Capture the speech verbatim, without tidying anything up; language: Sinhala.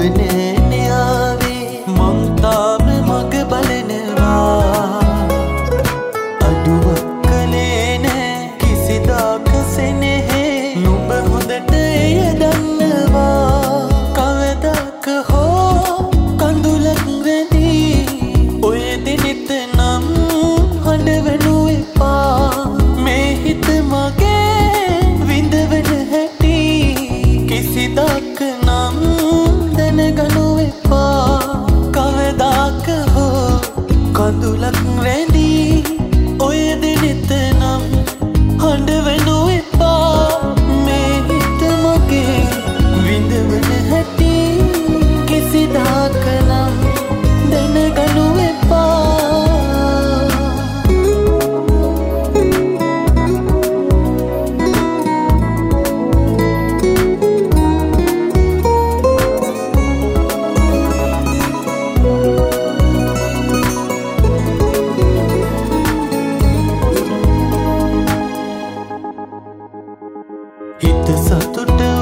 අරගෙන ආවේ මං තාම මග බලනවා අඩුවක් කළේ නෑ කිසිදාක සෙනෙහේ නුඹ හොඳට එය දන්නවා කවදාක හෝ කඳුලක් වැදී ඔය දිනෙත නම් හඬවනු එපා මේ හිත මගේ විඳවන හැටි කිසිදාක නම් දැනගනු එපා කවදාක හෝ කඳුලක් වැදී ඔය දිනෙත නම් හඬවනු එපා මේ හිත මගේ විඳවන හැටි කිසිදාක නම් දැනගනු එපා හිත සතුට